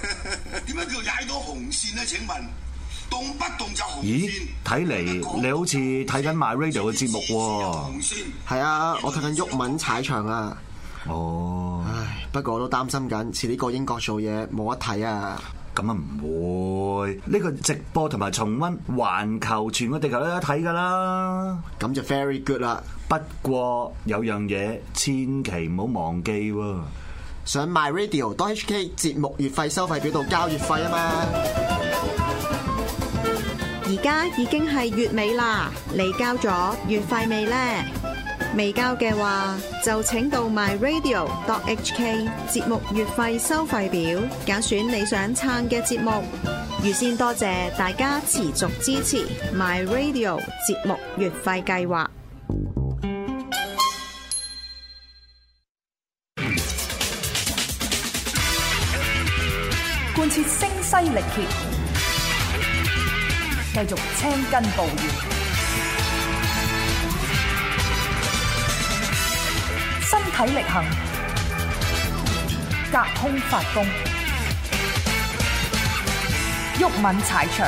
點解叫踩到紅線咧？請問動不動就紅線？ 咦，睇嚟你好似睇緊 My Radio 嘅節目喎。 係啊，我睇緊毓民踩場啊。 哦， 唉，不過我都擔心緊，遲啲過英國做嘢冇得睇啊。 咁啊唔會，呢個直播同埋重溫環球全個地球都有得睇㗎啦。 咁就 very good 啦。 不過有樣嘢千祈唔好忘記喎， 上 myradio.hk 節目月費收費表度交月費啊嘛。 而家已經係月尾啦，你交咗月費未呢？未交嘅話，就請到 myradio.hk 節目月費收費表，揀選你想撐嘅節目。預先多謝大家持續支持 myradio 節目月費計劃。 貫徹聲嘶力竭，繼續青筋暴現，身體力行，隔空發功，毓民踩場。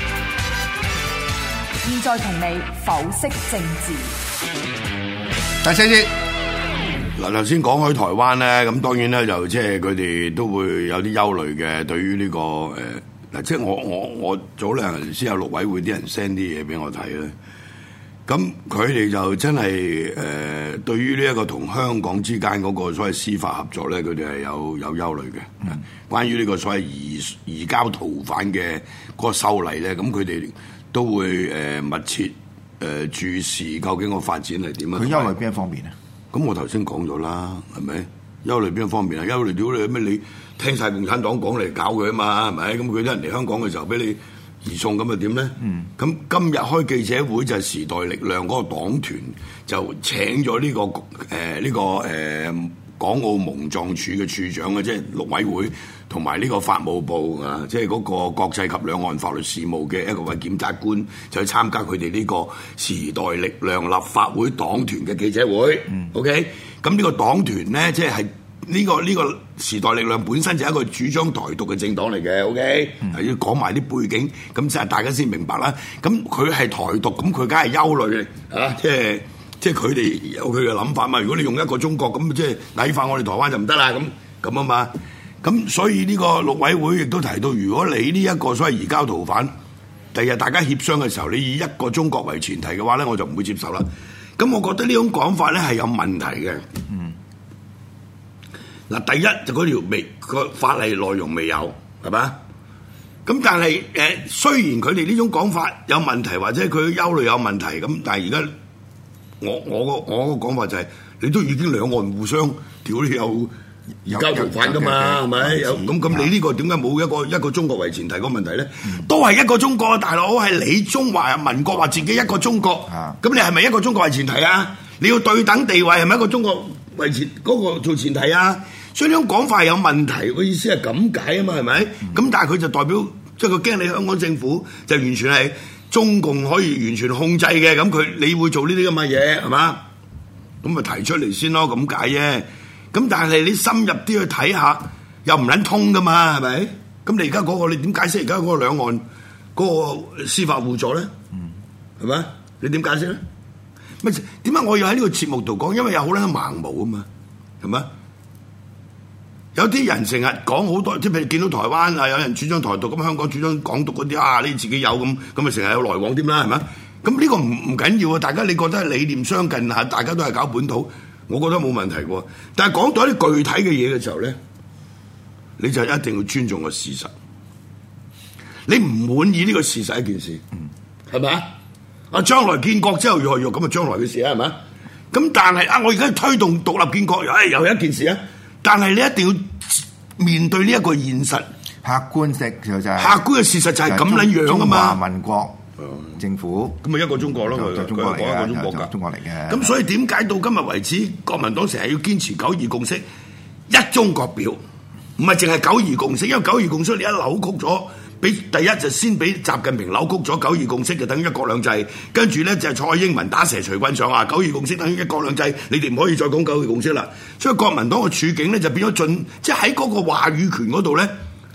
現在同你剖析政治。 第四節。嗱，頭先講開台灣咧，咁當然咧就即係佢哋都會有啲憂慮嘅，對於呢個嗱，即係我早兩日先有陸委會啲人 send 啲嘢俾我睇咧，咁佢哋就真係對於呢一個同香港之間嗰個所謂司法合作咧，佢哋係有憂慮嘅。關於呢個所謂移交逃犯嘅嗰個修例咧，咁佢哋都會密切注視究竟個發展係點樣。 佢憂慮邊一方面啊？ 咁我頭先講咗啦，係咪？憂慮邊一方面啊？憂慮屌你咩？你聽晒共產黨講嚟搞佢啊嘛，係咪？咁佢啲人嚟香港嘅時候俾你移送，咁啊點咧？咁今日開記者會就係時代力量嗰個黨團就請咗呢個港澳蒙藏處嘅處長嘅，即係陸委會同埋呢個法務部啊，即係嗰個國際及兩岸法律事務嘅一個檢察官，就去參加佢哋呢個時代力量立法會黨團嘅記者會。OK， 咁呢個黨團咧，即係呢個時代力量本身就係一個主張台獨嘅政黨嚟嘅。OK，要講埋啲背景，咁即係大家先明白啦。咁佢係台獨，咁佢梗係憂慮嘅啊，即係佢哋有佢嘅諗法嘛。如果你用一個中國咁，即係矮化我哋台灣就唔得啦。咁啊嘛。咁所以呢個陸委會亦都提到，如果你呢一個所謂移交逃犯，第日大家協商嘅時候，你以一個中國為前提嘅話咧，我就唔會接受啦。咁我覺得呢種講法咧係有問題嘅。嗱，第一就嗰條個法例內容未有，係嘛？咁但係雖然佢哋呢種講法有問題，或者佢憂慮有問題，咁但係而家我個講法就係，你都已經兩岸互相屌你有移交逃犯噶嘛，係咪？咁你呢個點解冇一個中國為前提個問題咧？都係一個中國，大佬係你中華民國話自己一個中國，咁你係咪一個中國為前提啊？你要對等地位係咪一個中國為嗰個做前提啊？所以呢種講法係有問題，個意思係咁解啊嘛，係咪？咁但係佢就代表即係佢驚你香港政府就完全係中共可以完全控制嘅，咁你會做呢啲咁嘅嘢係嘛？咁咪提出嚟先咯，咁解啫。咁但係你深入啲去睇下，又唔撚通噶嘛，係咪？咁你而家嗰個你點解釋而家嗰個兩岸嗰個司法互助咧？係咪？你點解釋咧？咪點解我要喺呢個節目度講？因為有好多盲毛啊嘛，係咪？有啲人成日講好多，即係譬如見到台灣啊，有人主張台獨，咁香港主張港獨嗰啲啊，你自己有咁咪成日有來往添啦，係咪？咁呢個唔緊要啊，大家你覺得理念相近嚇，大家都係搞本土，我覺得冇問題喎。但係講到一啲具體嘅嘢嘅時候咧，你就一定要尊重個事實。你唔滿意呢個事實係一件事，係咪啊？將來建國之後如何咁啊？將來嘅事啊，係咪？咁但係我而家推動獨立建國，又係一件事啊。但係你一定要面對呢一個現實， 客觀嘅就係客觀嘅事實就係咁樣樣啊嘛。 中華民國政府咁咪一個中國咯，佢中國嚟嘅， 一個中國㗎， 中國嚟嘅。 咁所以點解到今日為止，國民黨成日要堅持九二共識、一中國表，唔係淨係九二共識，因為九二共識你一扭曲咗。第一就先俾習近平扭曲咗九二共識，就等於一國兩制。跟住咧就係蔡英文打蛇隨棍上啊！九二共識等於一國兩制，你哋唔可以再講九二共識啦。所以國民黨嘅處境咧就變咗即係喺嗰個話語權嗰度咧，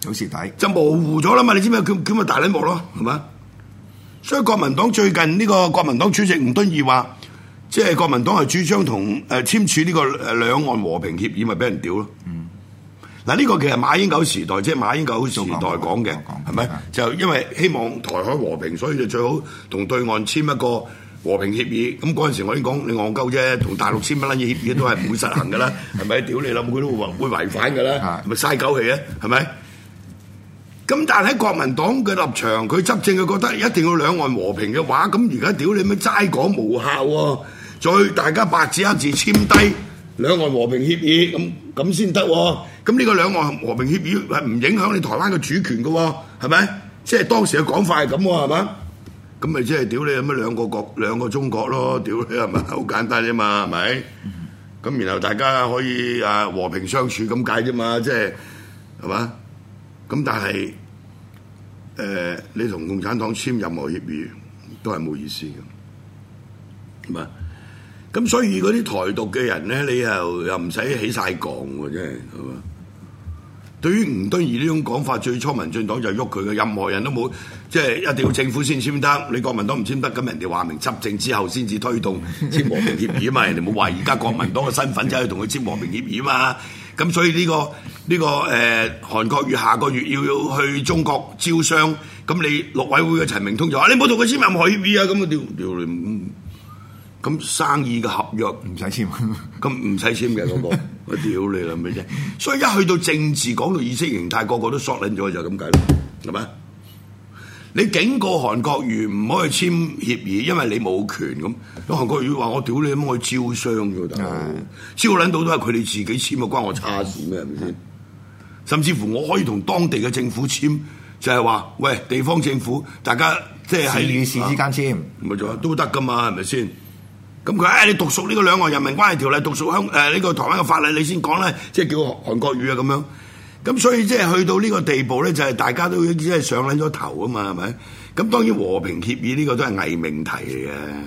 好蝕底， 就模糊咗啦嘛，你知唔知叫咪大撚鑊咯，係嘛？所以國民黨最近呢個國民黨主席吳敦義話，即係國民黨係主張同簽署呢個兩岸和平協議，咪俾人屌咯。嗱呢個其實馬英九時代，即係馬英九時代講嘅，係咪？就因為希望台海和平，所以就最好同對岸簽一個和平協議。咁嗰陣時我已經講你戇鳩啫，同大陸簽乜撚嘢協議都係唔會實行㗎啦，係咪？屌你啦，佢都會違反㗎啦，咪嘥狗氣啊，係咪？咁但係喺國民黨嘅立場，佢執政佢覺得一定要兩岸和平嘅話，咁而家屌你咩齋講無效喎，再大家白紙黑字簽低兩岸和平協議，咁先得喎。咁呢個兩岸和平協議係唔影響你台灣嘅主權嘅喎，係咪？即係當時嘅講法係咁喎，係嘛？咁咪即係屌你有乜兩個中國咯？屌你係咪？好簡單啫嘛，係咪？咁然後大家可以和平相處咁解啫嘛，即係係嘛？咁但係你同共產黨簽任何協議都係冇意思嘅，係嘛？咁所以嗰啲台獨嘅人咧，你又唔使起晒槓喎，真係係嘛？對於吳敦義呢種講法，最初民進黨就喐佢嘅，任何人都冇，即係一定要政府先簽得，你國民黨唔簽得，咁人哋話明執政之後先至推動簽和平協議啊嘛，人哋冇話而家國民黨嘅身份就去同佢簽和平協議啊嘛，咁所以呢個韓國瑜下個月要去中國招商，咁你陸委會嘅陳明通就話你唔好同佢簽任何協議啊，咁啊屌你！咁生意嘅合約唔使簽， 咁唔使簽嘅嗰個，我屌你啦咪啫！所以一去到政治，講到意識形態，個個都索撚咗就咁解咯，係咪？你警告韓國瑜唔可以簽協議，因為你冇權咁。咁韓國瑜話我屌你咁去招商㗎，大佬招撚到都係佢哋自己簽啊，關我叉事咩？係咪先？甚至乎我可以同當地嘅政府簽，就係話喂地方政府，大家即係喺市與市之間簽， 咪就都得噶嘛？係咪先？咁佢你讀熟呢個兩岸人民關係條例，讀熟呢個台灣嘅法例，你先講咧，即係叫韓國瑜啊咁樣。咁所以即係去到呢個地步咧，就係大家都即係上撚咗頭啊嘛，係咪？咁當然和平協議呢個都係偽命題嚟嘅，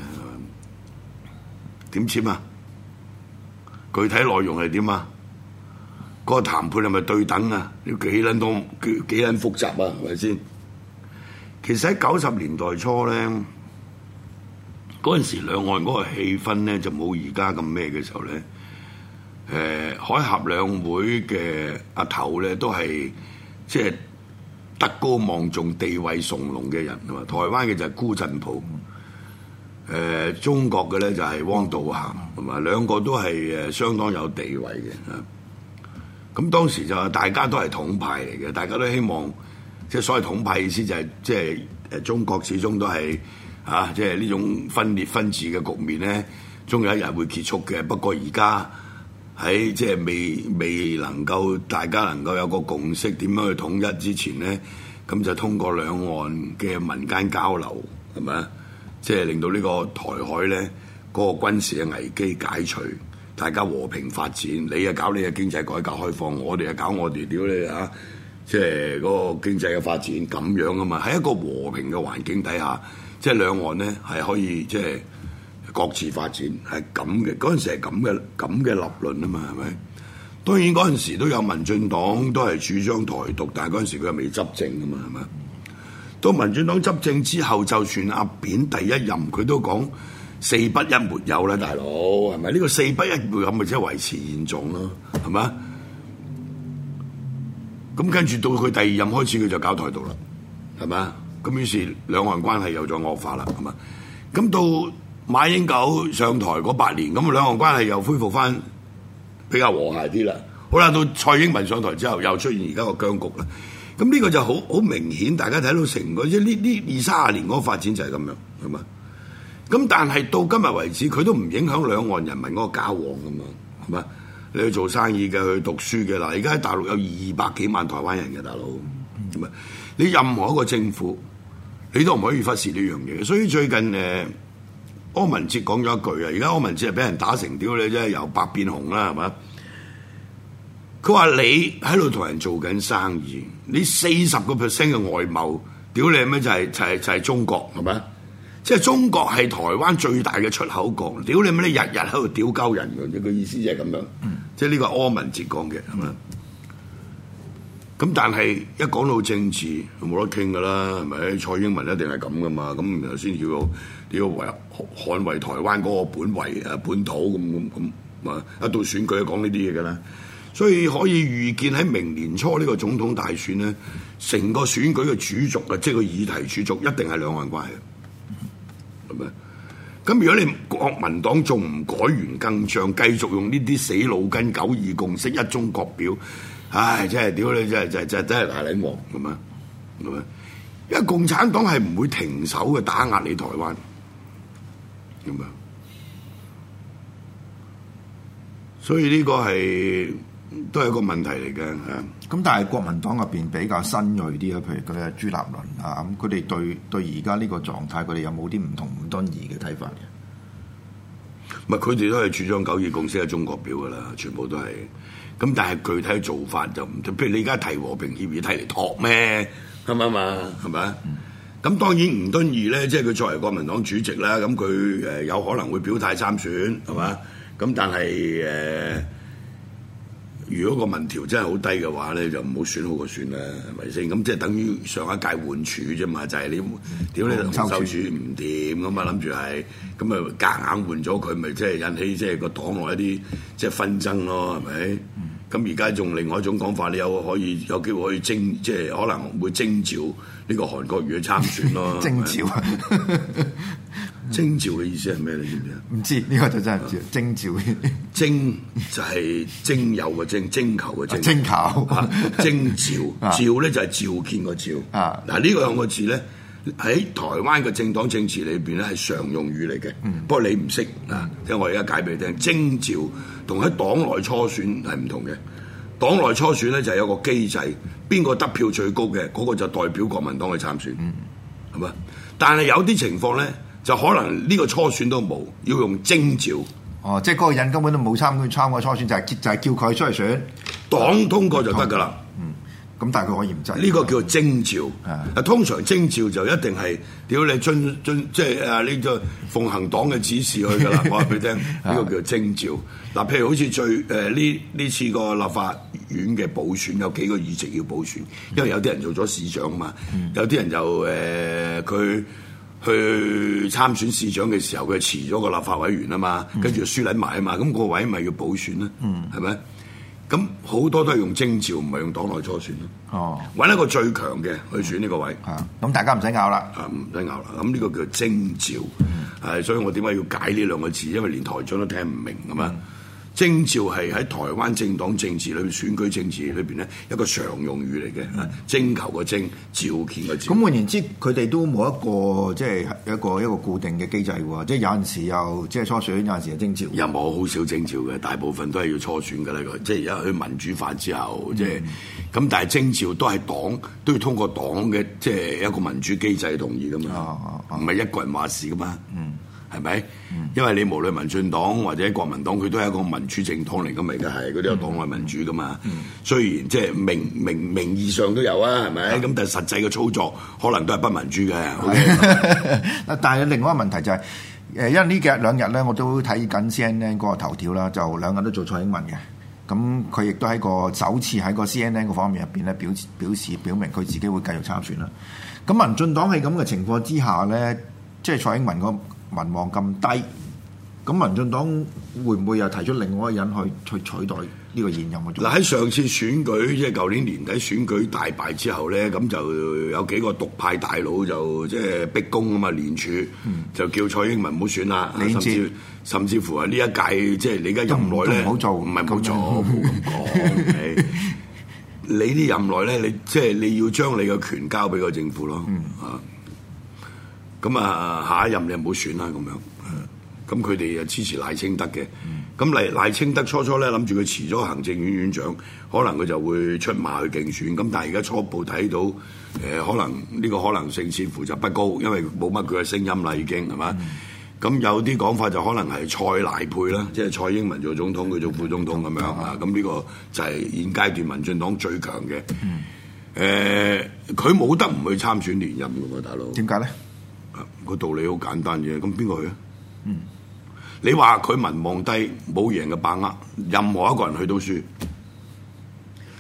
點簽啊？具體內容係點啊？嗰個談判係咪對等啊？要幾撚多幾撚複雜啊？係咪先？其實喺90年代初咧。嗰陣時兩岸嗰個氣氛咧就冇而家咁咩嘅時候咧，海峽兩會嘅阿頭咧都係即係德高望重、地位崇隆嘅人，係嘛？台灣嘅就係辜振甫，中國嘅咧就係汪道涵，係嘛？兩個都係相當有地位嘅。咁當時就大家都係統派嚟嘅，大家都希望即係所謂統派意思就係即係中國始終都係。即係呢種分裂分治嘅局面咧，終有一日會結束嘅。不過而家喺即係未能夠大家能夠有個共識點樣去統一之前咧，咁就通過兩岸嘅民間交流係咪啊？即係令到呢個台海咧嗰個軍事嘅危機解除，大家和平發展。你啊搞你嘅經濟改革開放，我哋啊搞我哋屌你啊！即係嗰個經濟嘅發展咁樣啊嘛，喺一個和平嘅環境底下。即係兩岸咧係可以即係各自發展，係咁嘅。嗰陣時係咁嘅立論啊嘛，係咪？當然嗰陣時都有民進黨都係主張台獨，但係嗰陣時佢又未執政啊嘛，係咪？到民進黨執政之後，就算阿扁第一任佢都講四不一沒有啦，大佬係咪？呢個四不一沒有咪即係維持現狀咯，係咪？咁跟住到佢第二任開始，佢就搞台獨啦，係咪？咁於是兩岸關係又再惡化啦，係嘛？咁到馬英九上台嗰8年，咁兩岸關係又恢復翻比較和諧啲啦。好啦，到蔡英文上台之後，又出現而家個僵局啦。咁呢個就好明顯，大家睇到成個即係呢20-30年嗰個發展就係咁樣，係嘛？咁但係到今日為止，佢都唔影響兩岸人民嗰個交往㗎嘛，係嘛？你去做生意嘅，去讀書嘅嗱，而家喺大陸有200幾萬台灣人嘅大佬，係咪？你任何一個政府，你都唔可以忽視呢樣嘢，所以最近柯文哲講咗一句啊，而家柯文哲係俾人打成屌你啫，由白變紅啦，係嘛？佢話你喺度同人做緊生意，你40%嘅外貿，屌你咩就係中國係咪？即係中國係台灣最大嘅出口國，屌你咩？你日日喺度屌鳩人嘅，個意思就係咁樣，即係呢個柯文哲講嘅係嘛？ 咁但係一講到政治冇得傾㗎啦，係咪？蔡英文一定係咁㗎嘛，咁然後先叫做捍衛台灣嗰個本土咁啊！一到選舉就講呢啲嘢㗎啦，所以可以預見喺明年初呢個總統大選咧，成個選舉嘅主軸啊，即係個議題主軸一定係兩岸關係，係咪？咁如果你國民黨仲唔改弦更張，繼續用呢啲死腦筋、九二共識、一中各表，唉，真係屌你，真係大撚鑊咁啊！係咪？因為共產黨係唔會停手嘅打壓你台灣，咁啊，所以呢個都係一個問題嚟嘅嚇。 咁但係國民黨入邊比較新鋭啲啊，譬如佢哋朱立倫啊，咁佢哋對而家呢個狀態，佢哋有冇啲唔同吳敦義嘅睇法嘅？ 唔係，佢哋都係主張九二共識嘅中國表㗎啦，全部都係。咁但係具體做法就唔同，譬如你而家提和平協議提嚟托咩？啱唔啱啊？係咪啊？咁當然吳敦義咧，即係佢作為國民黨主席啦，咁佢有可能會表態參選，係嘛？咁但係如果個民調真係好低嘅話咧，就唔好選好過選啦，係咪先？咁即係等於上一屆換柱啫嘛，就係你屌你洪秀柱唔掂咁啊，諗住係咁啊夾硬換咗佢，咪即係引起即係個黨內一啲即係紛爭咯，係咪？咁而家仲另外一種講法，你有機會可以即係可能會徵召呢個韓國瑜去參選咯。 徵召啊！ 徵召嘅意思係咩？你知唔知啊？ 唔知呢個就真係唔知。徵召徵就係徵友嘅徵，徵求嘅徵。 徵求徵召，召咧就係召見個召。嗱呢個兩個字咧喺台灣嘅政黨政治裏邊咧係常用語嚟嘅。不過你唔識啊，因為我而家解俾你聽，徵召同喺黨內初選係唔同嘅。黨內初選咧就係有個機制，邊個得票最高嘅嗰個就代表國民黨去參選，係嘛？但係有啲情況咧，就可能呢個初選都冇，要用徵召。 哦，即係嗰個人根本都冇參過初選，就係叫佢出嚟選， 黨通過就得㗎啦。 咁但係佢可以唔制。 呢個叫做徵召。通常徵召就一定係屌你遵即係你就奉行黨嘅指示去㗎啦。我話俾你聽，呢個叫做徵召。嗱，譬如好似呢次個立法院嘅補選有幾個議席要補選，因為有啲人做咗市長啊嘛，有啲人就佢去參選市長嘅時候，佢辭咗個立法委員啊嘛，跟住輸撚埋啊嘛，咁個位咪要補選啦，係咪？咁好多都係用徵召，唔係用黨內初選咯。哦，揾一個最強嘅去選呢個位。 咁大家唔使拗啦。 唔使拗啦。咁呢個叫徵召。所以我點解要解呢兩個字？因為連台長都聽唔明咁嘛。徵召係喺台灣政黨政治裏邊、選舉政治裏邊咧一個常用語嚟嘅。徵求個徵，召見個召。 咁換言之，佢哋都冇一個即係一個固定嘅機制喎。即係有陣時又即係初選，有陣時係徵召。 又冇好少徵召嘅，大部分都係要初選㗎啦。即係而家去民主化之後，即係咁，但係徵召都係黨都要通過黨嘅即係一個民主機制同意㗎嘛。唔係一個人話事㗎嘛。係咪？因為你無論民進黨或者國民黨，佢都係一個民主政黨嚟㗎嘛，而家係佢都有黨內民主㗎嘛。雖然即係名義上都有啊，係咪？咁但係實際嘅操作可能都係不民主嘅。 但係另外一個問題就係因為呢兩日咧，我都睇緊 CNN 嗰個頭條啦，就兩日都做蔡英文嘅。咁佢亦都喺首次喺個 CNN 嗰方面入邊咧表明佢自己會繼續參選啦。咁民進黨喺咁嘅情況之下咧，即係蔡英文個民望咁低，咁民進黨會唔會又提出另外一個人去取代呢個現任嘅？ 嗱，喺上次選舉，即係舊年年底選舉大敗之後咧，咁就有幾個獨派大佬就即係逼宮啊嘛，聯署就叫蔡英文唔好選啦，甚至乎係呢一屆即係你而家任內咧，唔係唔好做，冇咁講。你啲任內咧，你要將你嘅權交俾個政府咯，咁下一任你唔好選啦，咁樣。咁佢哋又支持賴清德嘅。咁賴清德初咧諗住佢辭咗行政院院長，可能佢就會出馬去競選。咁但係而家初步睇到，可能呢個可能性似乎就不高，因為冇乜佢嘅聲音啦，已經係嘛。咁有啲講法就可能係蔡賴配啦，即係蔡英文做總統，佢做副總統咁樣啊。咁呢個就係現階段民進黨最強嘅。佢冇得唔去參選連任㗎喎，大佬。 點解咧？ 個道理好簡單嘅，咁邊個去啊？你話佢民望低，冇贏嘅把握，任何一個人去都輸。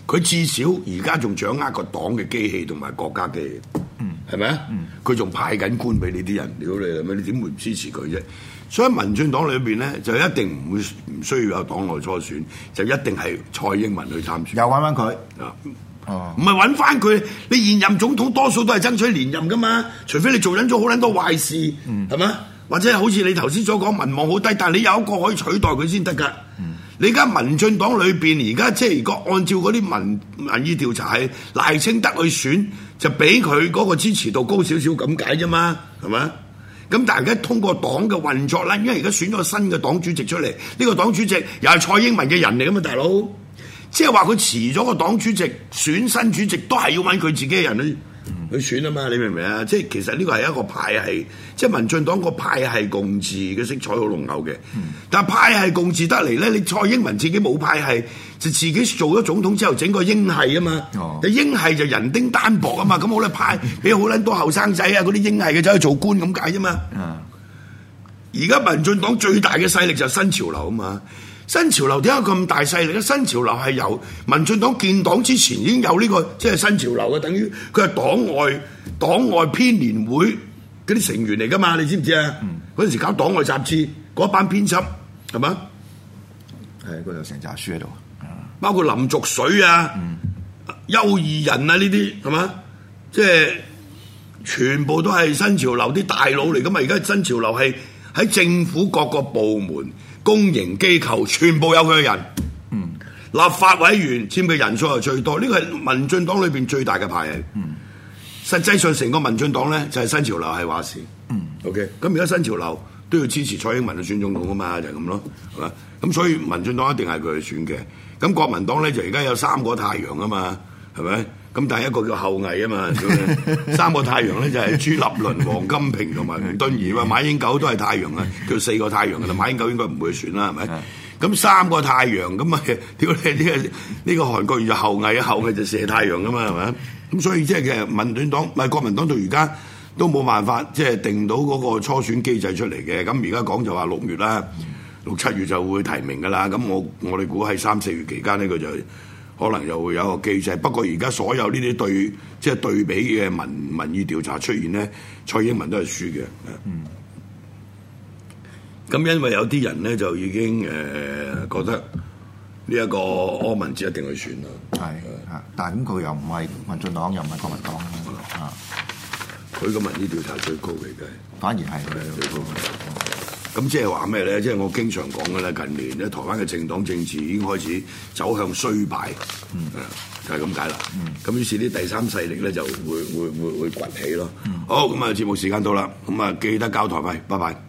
佢至少而家仲掌握個黨嘅機器同埋國家機器，係咪啊？佢仲派緊官俾你啲人，屌你係咪？你點會唔支持佢啫？所以民進黨裏邊咧就一定唔需要有黨內初選，就一定係蔡英文去參選。 又揾翻佢啊！唔係揾翻佢，你現任總統多數都係爭取連任噶嘛，除非你做緊咗好撚多壞事，係咪？或者好似你頭先所講民望好低，但係你有一個可以取代佢先得㗎。你而家民進黨裏邊而家即係如果按照嗰啲民意調查係賴清德去選，就比佢嗰個支持度高少少咁解啫嘛，係咪？咁但係而家通過黨嘅運作啦，因為而家選咗個新嘅黨主席出嚟，呢個黨主席又係蔡英文嘅人嚟㗎嘛，大佬，即係話佢辭咗個黨主席選新主席，都係要揾佢自己嘅人去選啊嘛，你明唔明啊？即係其實呢個係一個派系，即係民進黨個派系共治嘅色彩好濃厚嘅。但係派系共治得嚟咧，你蔡英文自己冇派系，就自己做咗總統之後整個英系啊嘛。英系就人丁單薄啊嘛，咁好咧派俾好撚多後生仔啊，嗰啲英系嘅走去做官咁解啫嘛。而家民進黨最大嘅勢力就係新潮流啊嘛。新潮流點解咁大勢力咧？新潮流係由民進黨建黨之前已經有呢個即係新潮流嘅，等於佢係黨外編年會嗰啲成員嚟噶嘛？你知唔知啊？嗰陣時搞黨外雜誌嗰班編輯係嘛？ 係嗰度成紮書喺度， 包括林濁水啊、邱義仁啊呢啲係嘛？即係全部都係新潮流啲大佬嚟噶嘛？而家新潮流係喺政府各個部門、公營機構全部有佢嘅人，立法委員佔嘅人數係最多，呢個係民進黨裏邊最大嘅派系。實際上成個民進黨咧就係新潮流係話事。OK， 咁而家新潮流都要支持蔡英文去選總統啊嘛，就係咁咯，係嘛？咁所以民進黨一定係佢去選嘅。咁國民黨咧就而家有3個太陽啊嘛，係咪？咁但係一個叫後羿啊嘛，3個太陽咧就係朱立倫、王金平同埋吳敦義嘛，馬英九都係太陽啊，叫4個太陽㗎啦，馬英九應該唔會選啦，係咪？咁3個太陽咁啊，屌你呢個韓國瑜就後羿，後羿就射太陽㗎嘛，係咪？咁所以即係其實民進黨唔係國民黨到而家都冇辦法即係定到嗰個初選機制出嚟嘅。咁而家講就話6月啦，6、7月就會提名㗎啦。咁我哋估喺3、4月期間呢，佢就可能又會有一個機制。不過而家所有呢啲對比嘅民意調查出現咧，蔡英文都係輸嘅。咁因為有啲人咧就已經覺得呢一個柯文哲一定去選啦。 係但係咁佢又唔係民進黨，又唔係國民黨啊。 佢個民意調查最高嚟嘅， 反而係最高。咁即係話咩咧？即係我經常講嘅咧，近年咧台灣嘅政黨政治已經開始走向衰敗，就係咁解啦。咁於是啲第三勢力咧就會崛起咯。好，咁啊節目時間到啦，咁啊記得交台費，拜拜。